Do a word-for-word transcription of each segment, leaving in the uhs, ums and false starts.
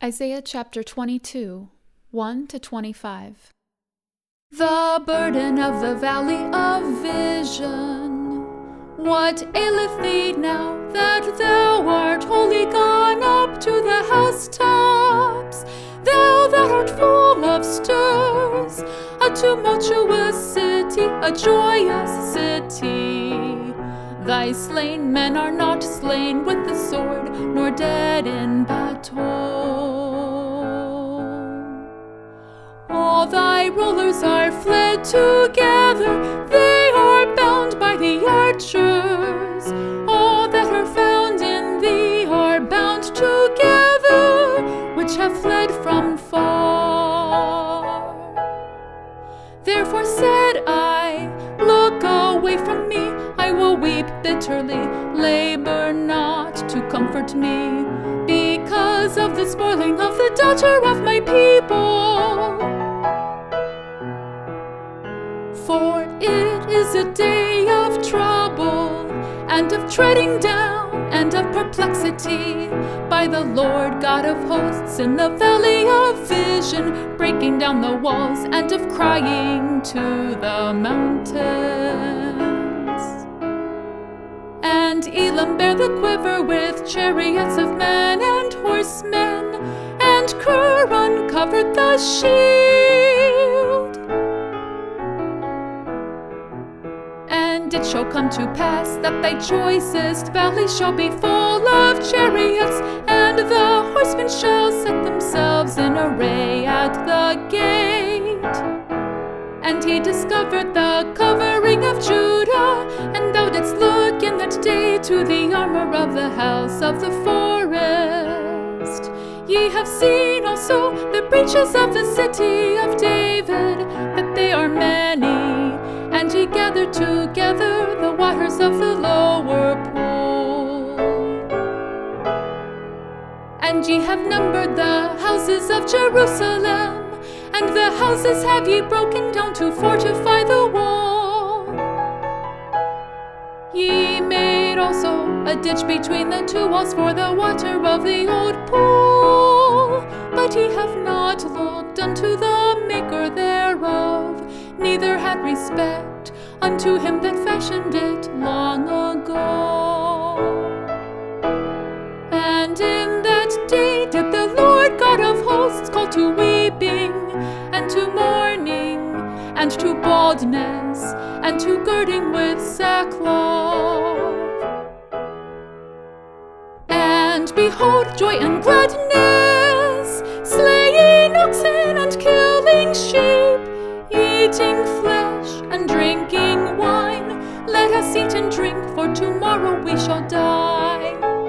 Isaiah chapter twenty-two, one to twenty-five. The burden of the valley of vision. What aileth thee now that thou art wholly gone up to the housetops? Thou that art full of stirs, a tumultuous city, a joyous city. Thy slain men are not slain with the sword, nor dead in battle. All thy rulers are fled together, they are bound by the archers. All that are found in thee are bound together, which have fled from far. Therefore said I, look away from me, I will weep bitterly, labor not to comfort me, because of the spoiling of the daughter of my people. For it is a day of trouble, and of treading down, and of perplexity, by the Lord God of hosts in the valley of vision, breaking down the walls, and of crying to the mountains. And Elam bare the quiver with chariots of men and horsemen, and Kir uncovered the shield. And it shall come to pass that thy choicest valley shall be full of chariots, and the horsemen shall set themselves in array at the gate. And he discovered the covering of Judah, and thou didst look in that day to the armor of the house of the forest. Ye have seen also the breaches of the city of David, that they are many, and ye gathered together the waters of the lower pool. And ye have numbered the houses of Jerusalem, and the houses have ye broken down to fortify the wall. Ye made also a ditch between the two walls for the water of the old pool, but ye have not looked unto the maker thereof, neither had respect unto him that fashioned it long ago. And in that day did the Lord God of hosts call to weeping, and to mourning, and to baldness, and to girding with sackcloth. And behold, joy and gladness, slaying oxen and killing sheep, eating flesh and drinking wine. Let us eat and drink, for tomorrow we shall die.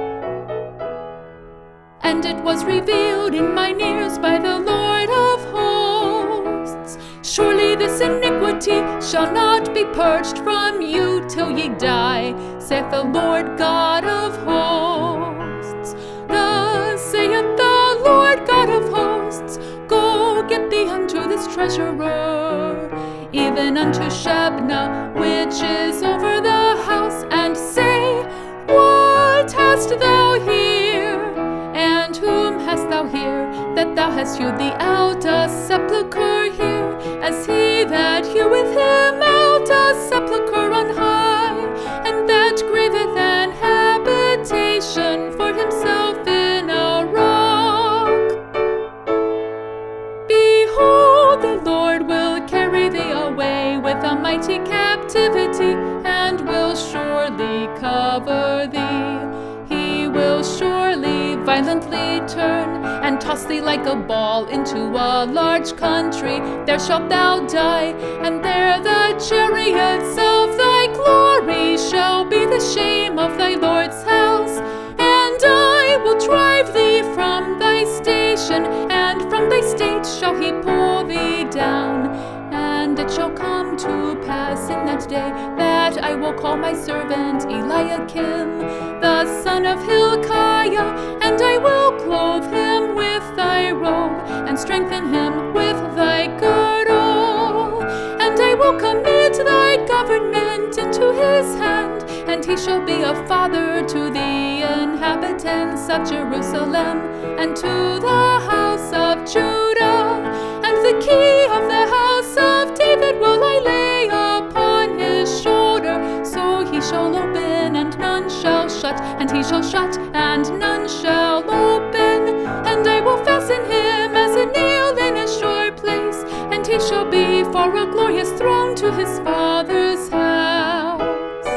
And it was revealed in mine ears by the Lord of hosts, surely this iniquity shall not be purged from you till ye die, saith the Lord God of hosts. Thus saith the Lord God of hosts, go get thee unto this treasurer, even unto Shebna, which is over the house, and say, what hast thou here? And whom hast thou here, that thou hast hewed thee out a sepulchre here, as he that heweth him out a sepulchre on high, and that graveth an habitation for himself in a rock? Behold, the Lord will carry thee away with a mighty captivity, and will surely cover thee. He will surely violently turn, and toss thee like a ball into a large country. There shalt thou die, and there the chariots of thy glory shall be the shame of thy Lord's house. And I will drive thee from thy station, and from thy state shall he pull thee down. And it shall come to pass in that day that I will call my servant Eliakim, the son of Hilkiah, and I will clothe him with thy robe, and strengthen him with thy girdle. And I will commit thy government into his hand, and he shall be a father to the inhabitants of Jerusalem, and to the shall shut, and none shall open. And I will fasten him as a nail in a sure place, and he shall be for a glorious throne to his Father's house.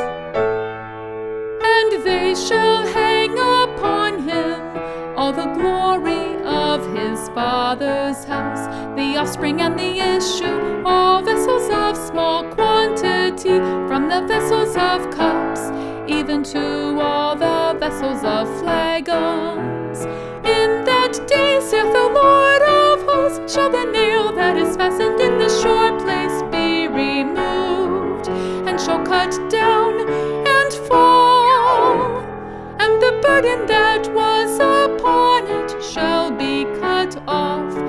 And they shall hang upon him all the glory of his Father's house, the offspring and the issue, all vessels of small quantity, from the vessels of cups, even to all the vessels of flagons. In that day, saith the Lord of hosts, shall the nail that is fastened in the sure place be removed, and shall cut down and fall, and the burden that was upon it shall be cut off.